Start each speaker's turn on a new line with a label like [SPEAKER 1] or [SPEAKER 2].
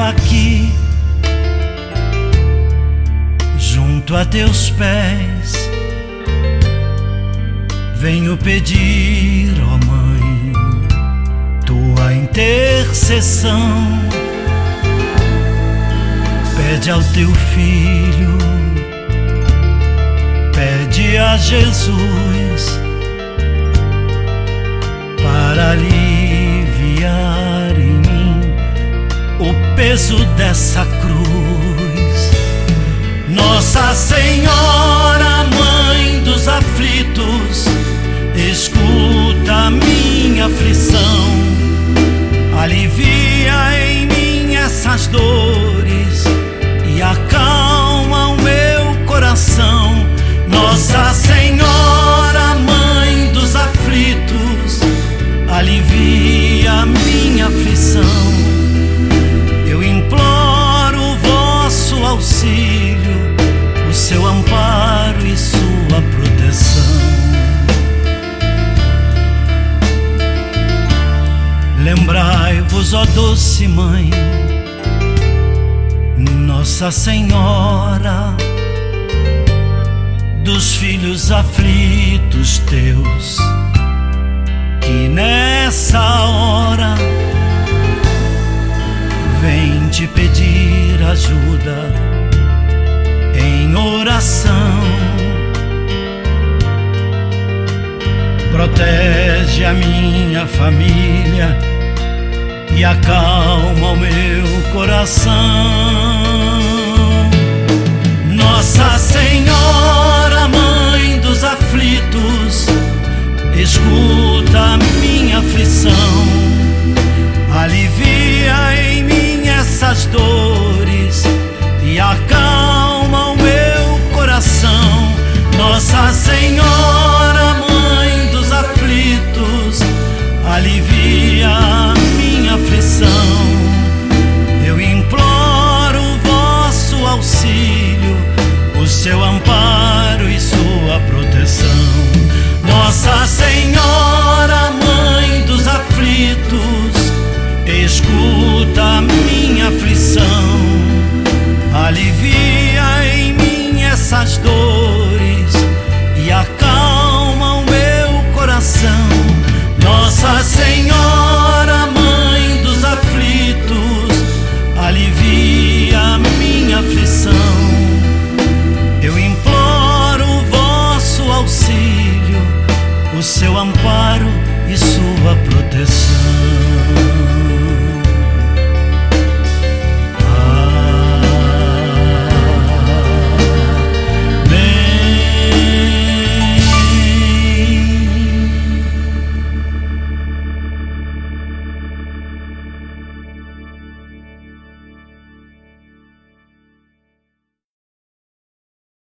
[SPEAKER 1] aqui, junto a teus pés, venho pedir, ó Mãe, tua intercessão. Pede ao teu filho, pede a Jesus, para aliviar em mim o peso dessa cruz. Nossa Senhora, Mãe dos aflitos, escuta a minha aflição, alivia em mim essas dores e acalma o meu coração. Nossa Senhora, Mãe dos aflitos, alivia a minha aflição. Eu imploro o vosso auxílio, o seu amparo e sua proteção. Lembrai-vos, ó doce Mãe, Nossa Senhora, dos filhos aflitos teus, que nessa hora vem te pedir ajuda em oração. Protege a minha família e acalma o meu coração.